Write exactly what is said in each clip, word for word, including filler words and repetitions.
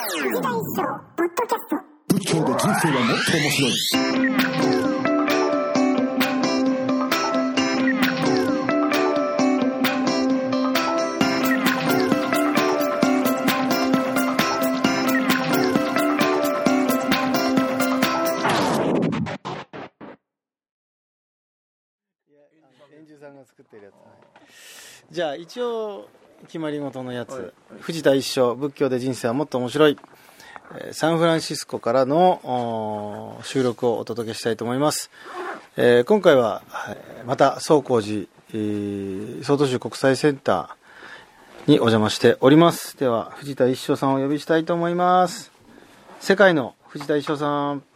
仏教で人生はもっと面白い。 円珠さんが作ってるやつ、はい、じゃあ一応決まり事のやつ、はいはい、藤田一生仏教で人生はもっと面白い、えー、サンフランシスコからの収録をお届けしたいと思います、えー、今回はまた宗光寺、えー、曹洞宗国際センターにお邪魔しております。では藤田一生さんをお呼びしたいと思います。世界の藤田一生さん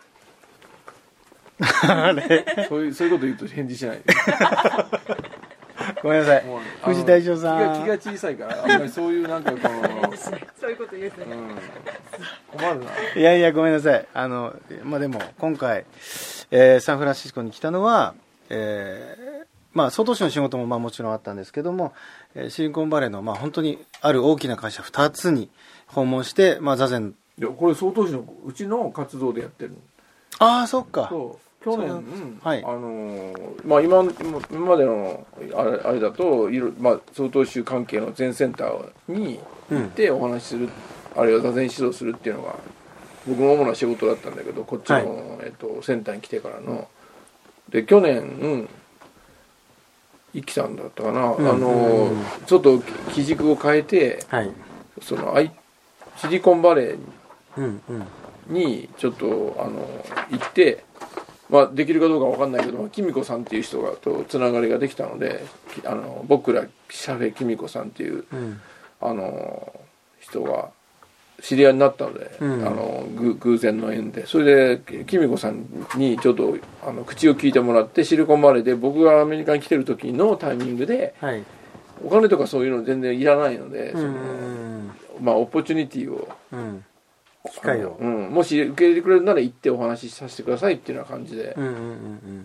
あれそういう、そういうこと言うと返事しないごめんなさい、ね、藤田一生さん気が、気が小さいからあんまりそういうなんかこのそういうこと言うとね、 うん、困るな。 いやいやごめんなさい。あの、まあ、でも今回、えー、サンフランシスコに来たのは、えーまあ、曹洞宗の仕事もまあもちろんあったんですけども、えー、シリコンバレーのまあ本当にある大きな会社ふたつに訪問して、まあ、座禅。 いやこれ曹洞宗のうちの活動でやってるの。 ああそっか。 そう去年、 はい、 あのーまあ、今, 今までのあれ、あれだといろ、まあ、曹洞宗関係の禅センターに行ってお話しする、うん、あるいは座禅指導するっていうのが僕の主な仕事だったんだけど、こっちの、はい、えっと、センターに来てからので去年、うん、一輝さんだったかな、うん、あのー、ちょっと基軸を変えて、はい、そのアイシリコンバレーにちょっとあの行ってまあ、できるかどうかわかんないけど、まあ、キミコさんっていう人がとつながりができたので、あの僕らシャフェキミコさんっていう、うん、あの人が知り合いになったので、うん、あの偶然の縁でそれでキミコさんにちょっとあの口を聞いてもらって、シリコンバレーで僕がアメリカに来てる時のタイミングで、はい、お金とかそういうの全然いらないので、その、まあ、オポチュニティを、うん機会を、 うん、もし受け入れてくれるなら行ってお話しさせてくださいっていうような感じで、うんうんうんうん、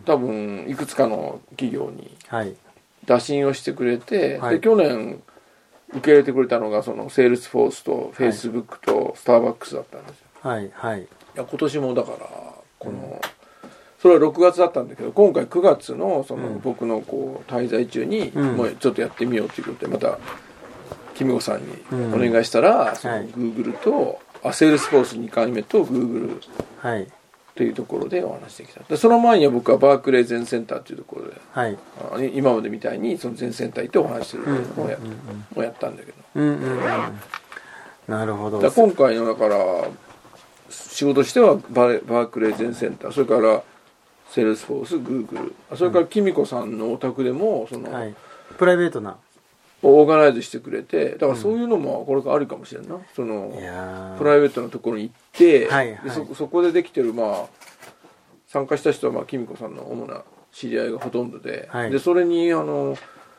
多分いくつかの企業に打診をしてくれて、はい、で去年受け入れてくれたのがそのセールスフォースとフェイスブックとスターバックスだったんですよ、はいはい、いや今年もだからこの、うん、それはろくがつだったんだけど、今回くがつ の, その僕のこう滞在中にもうちょっとやってみようということでまたキミコさんにお願いしたら、うん、その Google とあセールスフォースにかいめと Google というところでお話してきた。でその前には僕はバークレー全センターというところで、はい、あ今までみたいにその全センター行ってお話しするのを や,、うんうんうん、やったんだけど、うんうんうん、 なるほど。 だ今回のだから仕事としては バ, バークレー全センター、それからセールスフォース Google、 それからキミコさんのお宅でもその、はい、 プライベートなオーガナイズしてくれて、だからそういうのもこれからあるかもしれんな、うん、そのプライベートなところに行って、はいはい、で そ, そこでできてるまあ参加した人はまあキミコさんの主な知り合いがほとんどで、はい、でそれにあの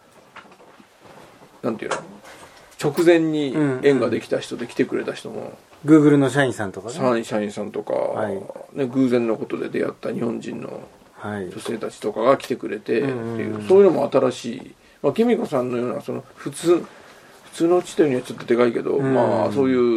なんていうの直前に縁ができた人で来てくれた人も、 うんうん、Google の社員さんとかね、社員さんとか、はいね、偶然のことで出会った日本人の女性たちとかが来てくれてっていう、はいうんうん、そういうのも新しい。まあ、キミコさんのようなその普通普通の地点にはちょっとでかいけど、うん、まあそういう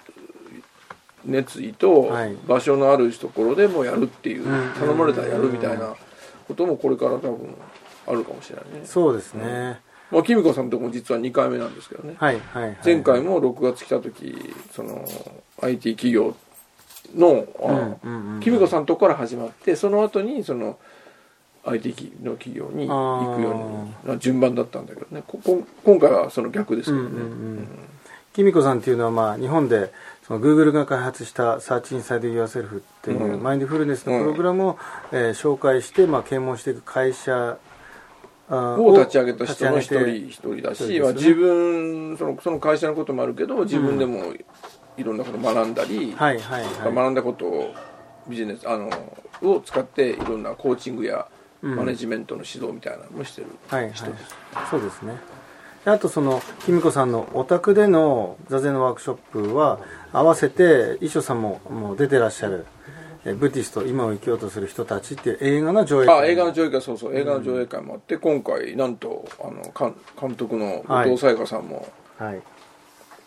熱意と場所のあるところでもやるっていう、はい、頼まれたらやるみたいなこともこれから多分あるかもしれないね。 そうですね、 うんまあ、キミコさんとこも実はにかいめなんですけどね、はいはいはいはい、前回もろくがつ来た時その アイティー 企業の、うんうんうん、キミコさんのとこから始まってその後にそのアイティー の企業に行くような順番だったんだけどね、ここ今回はその逆ですけどね、うんうんうん、 キミコさんっていうのは、まあ、日本でその Google が開発したサーチインサイドユアセルフっていう、うん、マインドフルネスのプログラムを、うんえー、紹介して、まあ、啓蒙していく会社を立ち上げた人の一人一人だし、ねまあ、自分その、その会社のこともあるけど自分でもいろんなことを学んだり、うんはいはいはい、学んだことをビジネスあのを使っていろんなコーチングやマネジメントの指導みたいなのもしてる人です、はいはい、 そうですね。あとそのキミコさんのお宅での座禅のワークショップは合わせて衣装さんももう出てらっしゃるブティスト今を生きようとする人たちっていう映画の上映会あ映画の上映会そうそう映画の上映会もあって、うん、今回なんとあの監督の後藤沙耶香さんも、はいはい、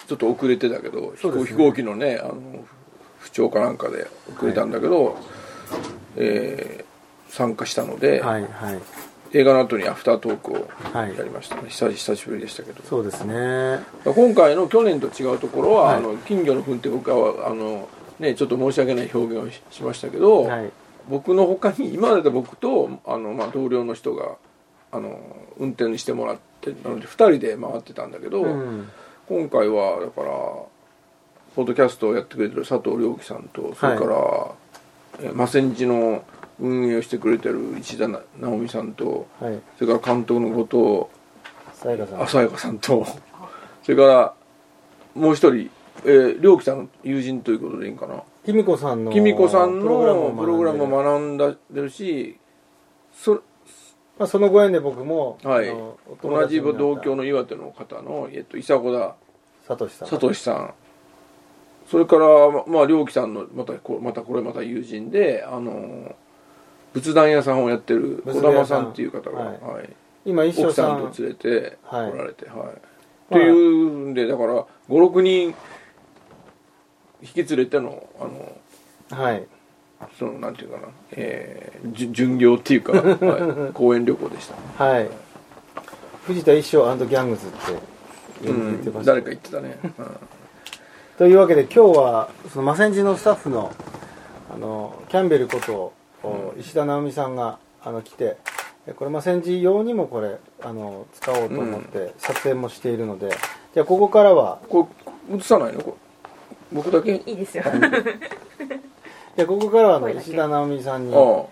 ちょっと遅れてたけど、飛行、 そうですね飛行機のねあの不調かなんかで遅れたんだけど、はい、えー、参加したので、 はいはい、 映画の後にアフタートークをやりましたね、 はい、 久, 久しぶりでしたけど。 そうですね。 今回の去年と違うところは、はい、あの金魚の糞って僕はあの、ね、ちょっと申し訳ない表現を し, しましたけど、はい、僕の他に今まで僕とあの、まあ、同僚の人があの運転にしてもらってなのでふたりで回ってたんだけど、うん、今回はだからポッドキャストをやってくれてる佐藤良樹さんと、それから、はい、マセンジの運営をしてくれてる石田直美さんと、はい、それから監督の後藤さやかさんと、それからもう一人、えー、良樹さんの友人ということでいいんかな、 きみこさんのきみこさんのプログラムを学んだるし、そまあ、そのご縁で僕も、 はい、同じ同郷の岩手の方の、えっと、伊佐子田聡さん、 聡さん、それからまあ良樹さんのまたこまたこれまた友人で、あの仏壇屋さんをやってる児玉さんっていう方が、はいはい、 今一緒さん奥さんと連れて来られて、はいはい、っていうんでだからごろくにん引き連れてのあの、はい、そのなんていうかな、えー、巡業っていうか、はい、公園旅行でした、ね、 はい、藤田一生&ギャングズって言ってました、 うん、誰か言ってたね、うん、 というわけで今日はそのマセンジのスタッフのあのキャンベルこと、うん、石田直美さんがあの来て、これマセンジ用にもこれあの使おうと思って撮影もしているので、うん、じゃあここからはこれ映さないのこれ僕だけいいですよじゃあここからはあの石田直美さんに、はい、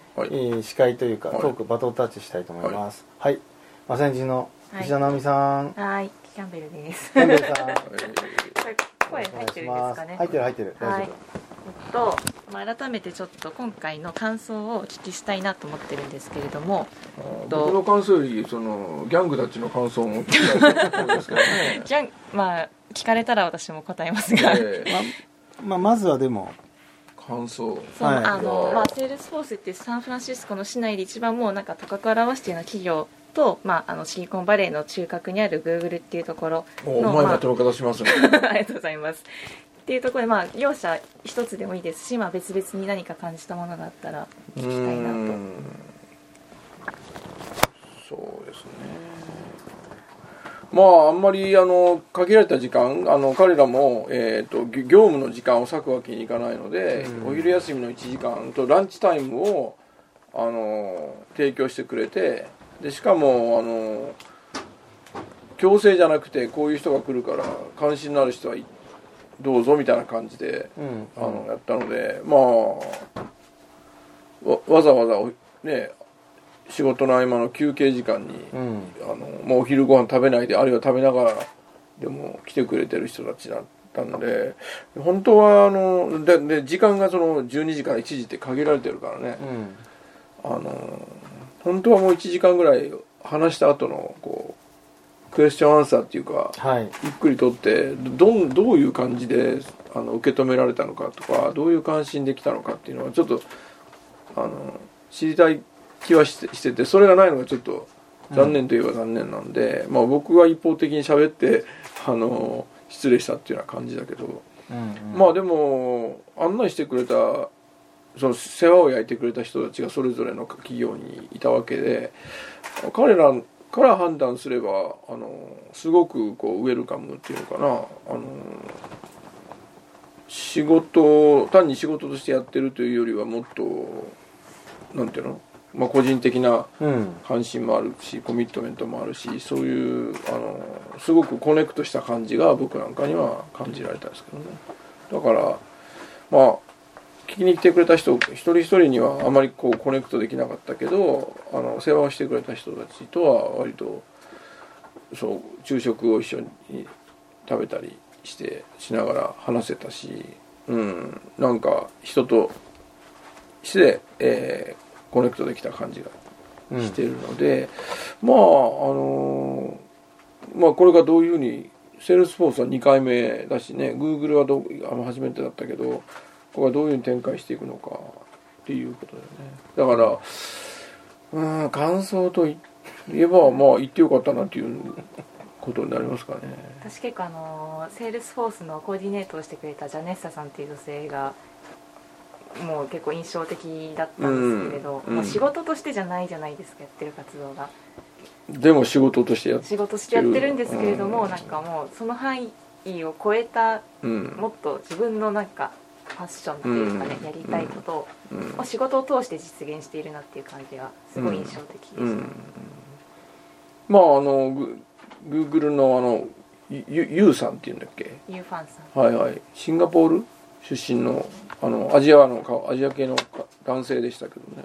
司会というかトーク、はい、バトンタッチしたいと思います。はい、はい、マセンジの石田直美さん。 はい、キャンベルです。 キャンベルさん。 声入ってるんですかね。 入ってる入ってる。大丈夫。 はい、えっと、まあ、改めてちょっと今回の感想をお聞きしたいなと思ってるんですけれども、 僕の感想よりそのギャングたちの感想も聞きたいと思うんですけどね。 ギャンまあ聞かれたら私も答えますが、 えー、ま, まあまずはでも感想、 その、はい、あのまあ、セールスフォースってサンフランシスコの市内で一番もうなんか高く表しているような企業と、まあ、あのシリコンバレーの中核にあるグーグルっていうところの、 お前まとめ方しますねありがとうございますっていうところで、まあ、両者一つでもいいですし、まあ、別々に何か感じたものがあったら聞きたいなと。 そうですね、まああんまりあの限られた時間、あの彼らも、えー、と業務の時間を割くわけにいかないので、お昼休みのいちじかんとランチタイムをあの提供してくれて、でしかもあの強制じゃなくてこういう人が来るから関心のある人はどうぞみたいな感じで、うん、あのやったので、まあ わ, わざわざね仕事の合間の休憩時間に、うん、あのもうお昼ご飯食べないで、あるいは食べながらでも来てくれてる人たちだったので、本当はあの で, で時間がそのじゅうにじからいちじって限られてるからね、うん、あの本当はもういちじかんぐらい話した後のこうクエスチョンアンサーっていうか、はい、ゆっくりとってど, どういう感じであの受け止められたのかとか、どういう関心できたのかっていうのはちょっとあの知りたい気は して, してて、それがないのがちょっと残念といえば残念なんで、うん、まあ、僕が一方的に喋ってあの失礼したっていうような感じだけど、うんうん、まあでも案内してくれたその世話を焼いてくれた人たちがそれぞれの企業にいたわけで、彼らから判断すればあのすごくこうウェルカムっていうのかな、あの仕事単に仕事としてやってるというよりはもっとなんていうの、まあ、個人的な関心もあるし、うん、コミットメントもあるし、そういうあのすごくコネクトした感じが僕なんかには感じられたんですけどね。だからまあ聞きに来てくれた人一人一人にはあまりこうコネクトできなかったけど、あの世話をしてくれた人たちとは割とそう昼食を一緒に食べたりしてしながら話せたし、うん、なんか人として、えー、コネクトできた感じがしてるので、うん、まああのー、まあこれがどういうふうにセールスフォースはにかいめだしね、グーグルはどうあの初めてだったけど、ここがどういうふうに展開していくのかっていうことだよね。だからうん感想といえばまあ言ってよかったなっていうことになりますかね。 私結構あのセールスフォースのコーディネートをしてくれたジャネッサさんっていう女性がもう結構印象的だったんですけれど、 うんまあ、仕事としてじゃないじゃないですか、やってる活動が。 でも仕事としてやって仕事してやってるんですけれども、 うんなんかもうその範囲を超えた、 うん、 もっと自分のなんかファッションっていうかね、 うんやりたいことを、 うんまあ、仕事を通して実現しているなっていう感じがすごい印象的でした、 うんうん、まああのグ Google のあのユユウさんっていうんだっけ、 ユーファンさん、 はいはい、シンガポール出身のあのアジアのアジア系の男性でしたけどね。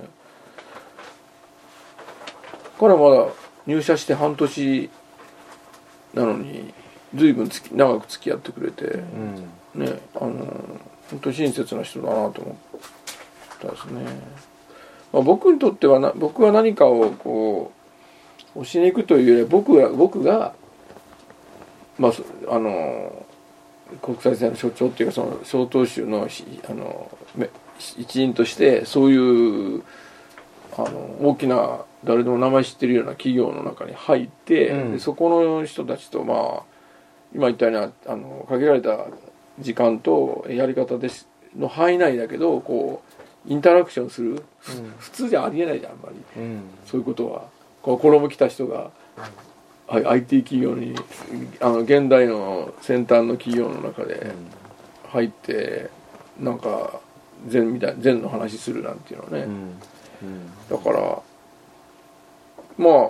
彼はまだ入社して半年なのに随分つき長く付き合ってくれて、うん、ね、あの本当に親切な人だなと思ったですね。まあ、僕にとってはな僕は何かをこう教えに行くというよりは僕が僕がまああの国際線の所長っていうかその曹洞宗のあの一員としてそういうあの大きな誰でも名前知ってるような企業の中に入って、うん、でそこの人たちとまあ今言ったようなあの限られた時間とやり方ですの範囲内だけどこうインタラクションする、うん、普通じゃありえないじゃんあんまり、うん、そういうことはこう衣着た人が、はい、アイティー 企業にあの現代の先端の企業の中で入ってなんか禅みたいな禅の話するなんていうのはね、うんうん、だからま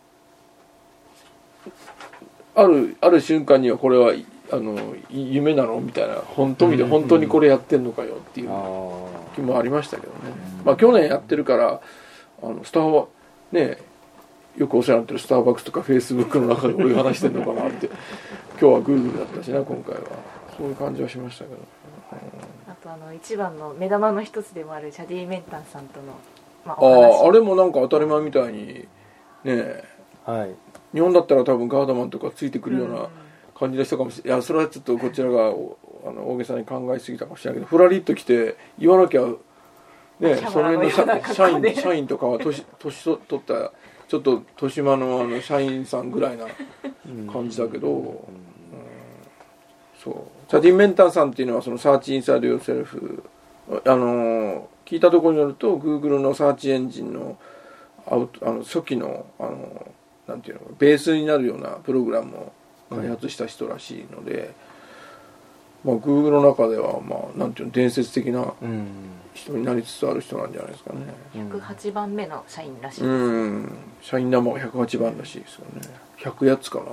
ああるある瞬間にはこれはあの夢なのみたいな本当に本当にこれやってんのかよっていう気もありましたけどね、まあ去年やってるからあのスターはねよくお世話になってるスターバックスとかフェイスブックの中で俺が話してんのかなって今日はグーグルだったしな今回はそういう感じはしましたけど、 うん、あとあの一番の目玉の一つでもあるチャディ・メンタンさんとの、まあ、 お話あああれもなんか当たり前みたいにねえ、 はい、 日本だったら多分ガードマンとかついてくるような感じの人かもしれない、いやそれはちょっとこちらがあの大げさに考えすぎたかもしれないけどフラリッと来て言わなきゃねその辺の社員社員とかは年年取ったちょっと豊島のあの社員さんぐらいな感じだけど、うんうん、そうチャディ・メンターさんっていうのはそのサーチインサイドヨーセルフあの聞いたところによると Google のサーチエンジンのアウトあの初期のあのなんていうのベースになるようなプログラムを開発した人らしいので、うんまあ、Google の中では、まあ、なんていうの伝説的な人になりつつある人なんじゃないですかね。 ひゃくはちばんめの社員らしいです、 うん、社員ナンバーがひゃくはちばんらしいですよね。ひゃくやつかな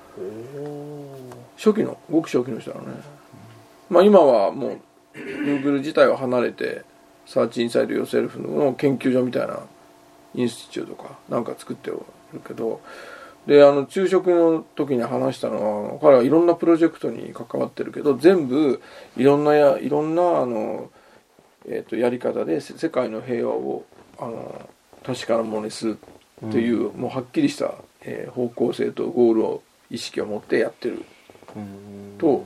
初期のごく初期の人だね、まあ、今はもう Google 自体は離れてサーチインサイドヨーセルフの研究所みたいなインスティチュートとかなんか作ってるけどであの昼食の時に話したのは彼はいろんなプロジェクトに関わってるけど全部いろんなやいろんなあの、えー、とやり方で世界の平和をあの確かなものにするっていう、うん、もうはっきりした、えー、方向性とゴールを意識を持ってやってると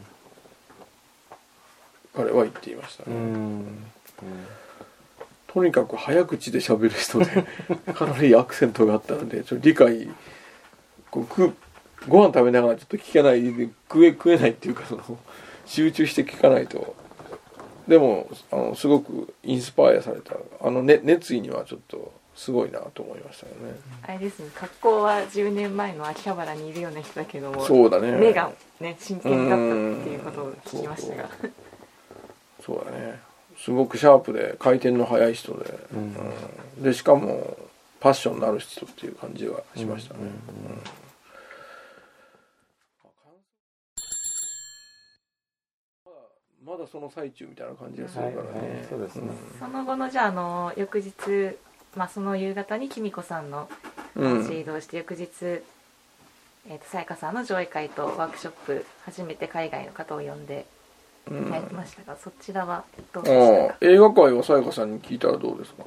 彼は言っていましたね。うんうんとにかく早口で喋る人でかなりアクセントがあったのでちょっと理解こうご飯食べながらちょっと聞けない食え食えないっていうかその集中して聞かないとでもあのすごくインスパイアされたあの、ね、熱意にはちょっとすごいなと思いましたよね。 あれですね格好はじゅうねんまえの秋葉原にいるような人だけどもそうだね目がね真剣だったっていうことを聞きましたがそうだねすごくシャープで回転の速い人で、うんうん、でしかもパッションのある人っていう感じがしましたね、うんうんうんまだその最中みたいな感じがするからね、はいはい、そうですね、 うん、その後のじゃあ、あの翌日、まあ、その夕方にきみこさんの話移動して、うん、翌日えー、とさやかさんの上映会とワークショップ初めて海外の方を呼んでやりましたが、うん、そちらはどうでしたか？ 映画界はさやかさんに聞いたらどうですか？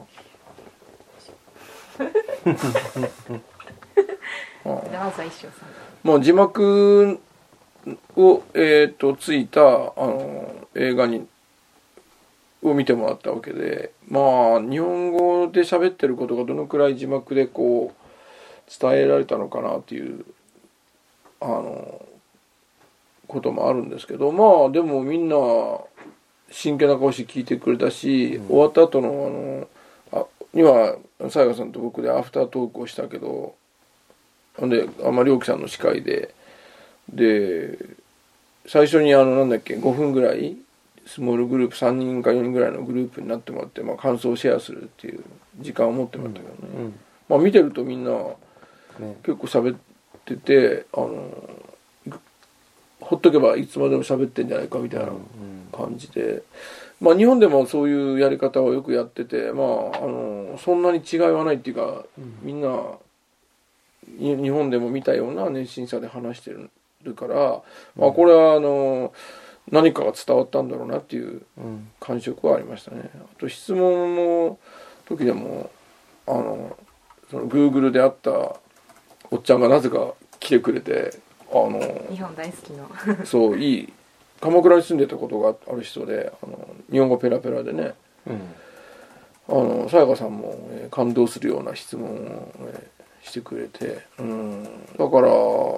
あまずは一生さんもう字幕を、えー、とついたあの映画にを見てもらったわけでまあ日本語で喋ってることがどのくらい字幕でこう伝えられたのかなっていうあのこともあるんですけど、まあでもみんな真剣な顔して聞いてくれたし、うん、終わった後のあのあには沙耶香さんと僕でアフタートークをしたけど、であまり良樹さんの司会でで最初にあのなんだっけごふんぐらいスモールグループさんにんかよにんぐらいのグループになってもらって、まあ、感想をシェアするっていう時間を持ってもらったけどね、うんうん、まあ、見てるとみんな結構喋ってて、あのほっとけばいつまでも喋ってんじゃないかみたいな感じで、まあ、日本でもそういうやり方をよくやってて、まあ、あのそんなに違いはないっていうか、みんな日本でも見たような熱心さで話してるから、まあ、これはあの何かが伝わったんだろうなっていう感触はありましたね。あと質問の時でもあのその Google で会ったおっちゃんがなぜか来てくれて、あの日本大好きのそういい鎌倉に住んでたことがある人で、あの日本語ペラペラでね、うん、あの沙耶香さんも、えー、感動するような質問を、えー、してくれて、うん、だから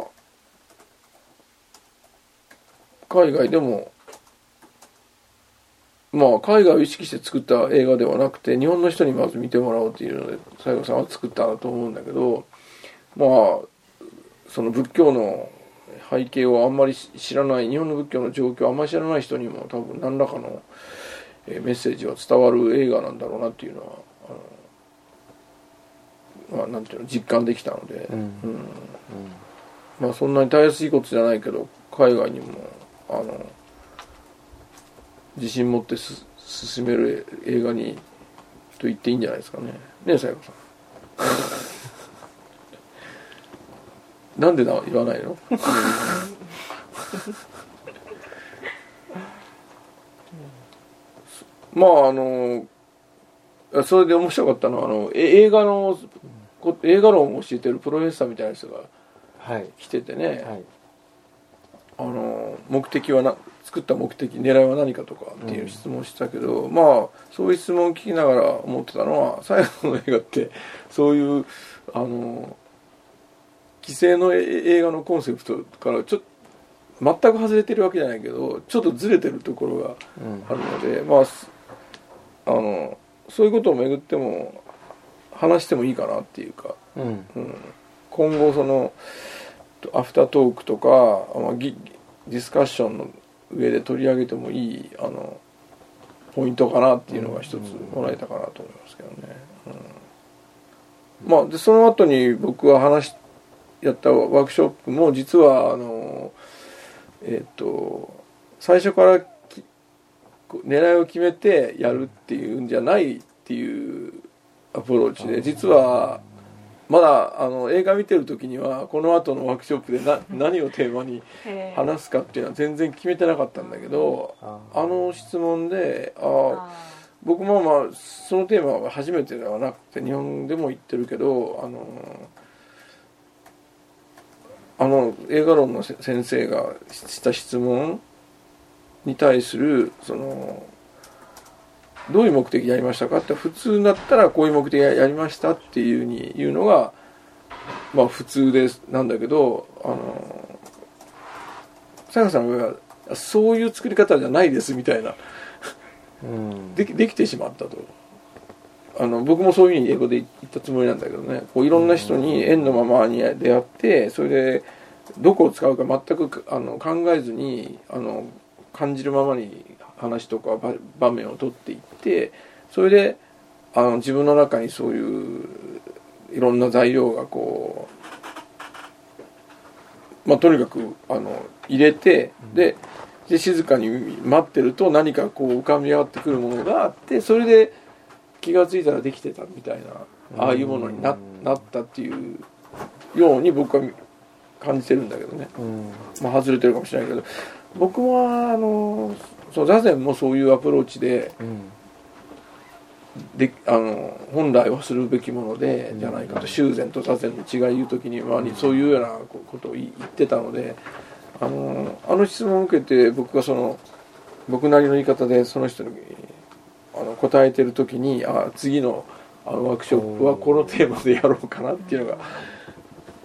海外でもまあ海外を意識して作った映画ではなくて日本の人にまず見てもらおうというので沙耶香さんは作ったと思うんだけど、まあその仏教の背景をあんまり知らない、日本の仏教の状況をあんまり知らない人にも多分何らかのメッセージは伝わる映画なんだろうなっていうのはあの、まあ、なんていうの実感できたので、うんうんうん、まあそんなにたやすいことじゃないけど海外にもあの自信持ってす進める映画にと言っていいんじゃないですかね。ねえ沙耶香さんなんでな言わないのまああのそれで面白かったのはあの映画の映画論を教えてるプロフェッサーみたいな人が来ててね、はいはい、あの目的はな作った目的狙いは何かとかっていう質問をしてたけど、うん、まあそういう質問を聞きながら思ってたのは最後の映画ってそういうあの既成の映画のコンセプトからちょっと全く外れてるわけじゃないけどちょっとずれてるところがあるので、うん、まああのそういうことをめぐっても話してもいいかなっていうか、うんうん、今後そのアフタートークとか、まあ、ディスカッションの上で取り上げてもいいあのポイントかなっていうのが一つもらえたかなと思いますけどね、うん、まあでその後に僕は話やったワークショップも実はあのえっと最初から狙いを決めてやるっていうんじゃないっていうアプローチで、実はまだあの映画見てる時にはこの後のワークショップでな何をテーマに話すかっていうのは全然決めてなかったんだけど、あの質問であ僕もまあそのテーマは初めてではなくて日本でも言ってるけどあのあの映画論の先生がした質問に対するそのどういう目的やりましたかって普通だったらこういう目的やりましたっていうふうに言うのがまあ普通ですなんだけどあの沙耶香さんがそういう作り方じゃないですみたいなでき、できてしまったと。あの僕もそういうふうに英語で言ったつもりなんだけどね、こういろんな人に縁のままに出会ってそれでどこを使うか全くあの考えずにあの感じるままに話とか場面を取っていってそれであの自分の中にそういういろんな材料がこうまあとにかくあの入れてでで静かに待ってると何かこう浮かび上がってくるものがあってそれで気が付いたらできてたみたいなああいうものに な, なったっていうように僕は感じてるんだけどね、まあ外れてるかもしれないけど僕はあのそう座禅もそういうアプローチで、であの本来はするべきものでじゃないかと修禅と座禅の違い言う時に、まあ、そういうようなことを言ってたのであのあの質問を受けて僕がその僕なりの言い方でその人にあの答えてる時にあ次のあのワークショップはこのテーマでやろうかなっていうのが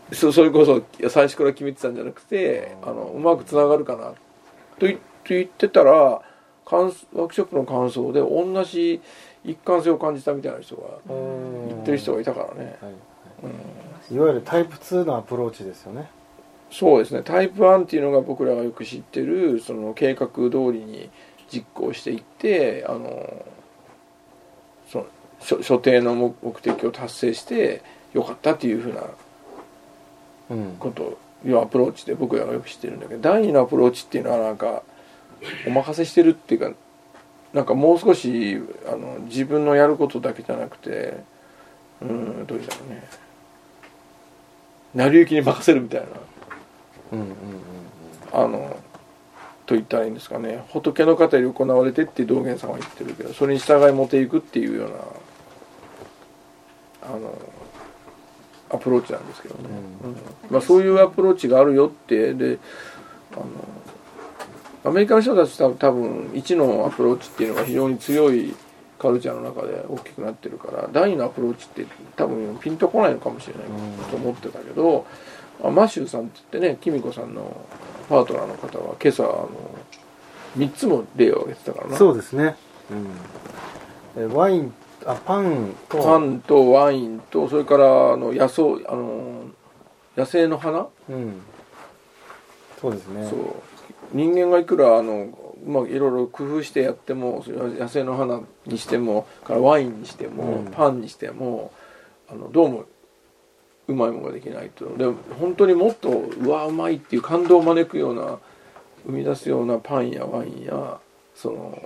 そ, それこそ最初から決めてたんじゃなくて、あのうまくつながるかなと言ってたら、ワークショップの感想で同じ一貫性を感じたみたいな人が言ってる人がいたからね、はいうん、いわゆるタイプツーのアプローチですよね。 そうですね。タイプワンっていうのが僕らがよく知ってるその計画通りに実行していって、あのその所, 所定の目的を達成してよかったっていうふうなこと、うん、いうアプローチで僕らがよく知ってるんだけど、第二のアプローチっていうのはなんかお任せしてるっていうか、なんかもう少しあの自分のやることだけじゃなくて、うん、どういうだろうね、成り行きに任せるみたいな、うんうんうんうん、あのと言ったらいいんですかね、仏の方より行われてって道元さんは言ってるけど、それに従い持っていくっていうようなあのアプローチなんですけどね、うんうんまあ、そういうアプローチがあるよって。であのアメリカの人たちは多分いちのアプローチっていうのが非常に強いカルチャーの中で大きくなってるから、だいにのアプローチって多分ピンとこないのかもしれないと思ってたけど、マシューさんって言ってね、キミコさんのパートナーの方は今朝あのみっつも例を挙げてたからな。 そうですね、うん、ワインあパンとパンとワインと、それからあの野草あの野生の花、うん、 そうですね。 そう人間がいくらあの、まあ、いろいろ工夫してやっても、野生の花にしてもからワインにしても、うん、パンにしてもあのどうもうまいものができないと。で本当にもっとうわうまいっていう感動を招くような生み出すようなパンやワインやその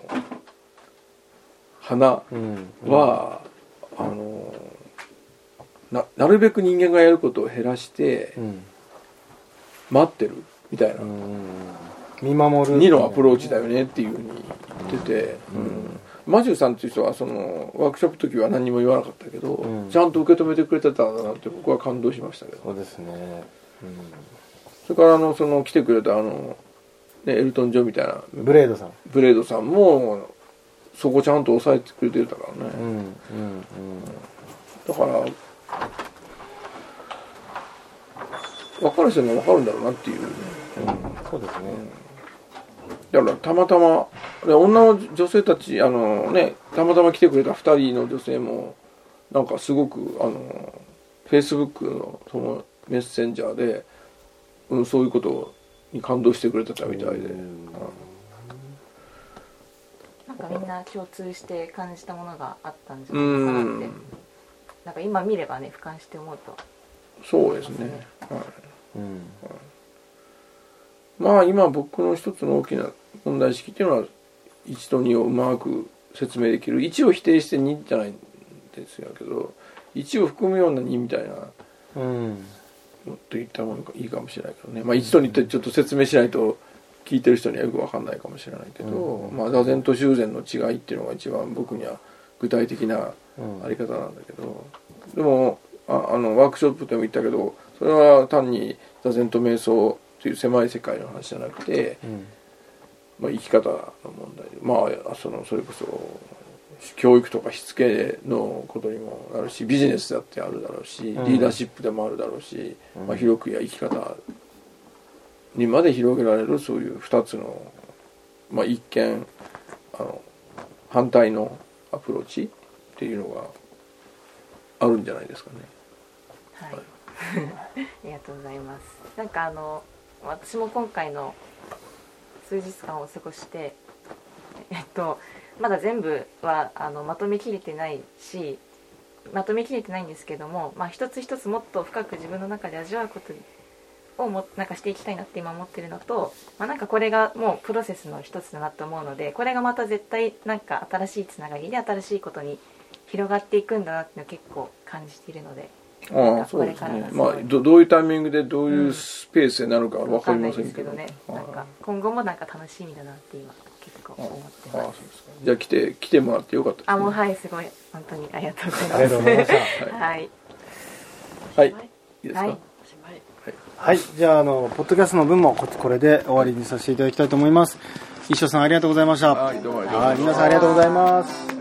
花は、うんうん、あの な, なるべく人間がやることを減らして、うん、待ってるみたいな、うん見守るにのアプローチだよねっていうふうに言ってて、うんうん、マジューさんっていう人はそのワークショップの時は何も言わなかったけど、うん、ちゃんと受け止めてくれてたんだなって僕は感動しましたけど。 そうですね、うん、 それからあのその来てくれたあの、ね、エルトン・ジョンみたいなブレードさんブレードさんもそこちゃんと抑えてくれてたからね、うんうんうん、だから分かる人には分かるんだろうなっていう、ねうん、そうですね、 だからたまたま女の女性たちあの、ね、たまたま来てくれたふたりの女性もなんかすごくあのフェイスブックのそのメッセンジャーで、うん、そういうことに感動してくれてたみたいで、うん、 なんかみんな共通して感じたものがあったんじゃないかなって、うん、なんか今見ればね俯瞰して思うとそうですね、はいうんはい、まあ今僕の一つの大きな問題意識っていうのはいちとにをうまく説明できる。いちを否定してにじゃないんですけど、いちを含むようなにみたいな、うん、といったものがいいかもしれないけどね。まあいちとにってちょっと説明しないと聞いてる人にはよく分かんないかもしれないけど、うん、まあ座禅と修禅の違いっていうのが一番僕には具体的なあり方なんだけど、でもああのワークショップでも言ったけど、それは単に座禅と瞑想という狭い世界の話じゃなくて、うんまあ、生き方の問題で、まあ、そのそれこそ教育とかしつけのことにもなるし、ビジネスだってあるだろうし、うん、リーダーシップでもあるだろうし、うんまあ、広くや生き方にまで広げられるそういうふたつの、まあ、一見あの反対のアプローチっていうのがあるんじゃないですかね。 はい、はい、ありがとうございます。なんかあの私も今回の数日間を過ごして、えっと、まだ全部はあのまとめきれてないしまとめきれてないんですけども、まあ、一つ一つもっと深く自分の中で味わうことをもなんかしていきたいなって今思ってるのと、まあ、なんかこれがもうプロセスの一つだなと思うので、これがまた絶対なんか新しいつながりで新しいことに広がっていくんだなっていうのを結構感じているので。 ああそうですね、まあ、ど, どういうタイミングでどういうスペースになるか分かりませんけど、うん、分かんないですけどね、なんか今後もなんか楽しみだなって今結構思ってます。ああそうですか。じゃあ来て来てもらってよかったですね。 あもうはいすごい本当にありがとうございます。ありがとうございました。はいはい、いいですか。はい、 はいはい、じゃああのポッドキャストの分もこれで終わりにさせていただきたいと思います。一生さんありがとうございました。 はいどうもありがとうございます。 皆さんありがとうございます。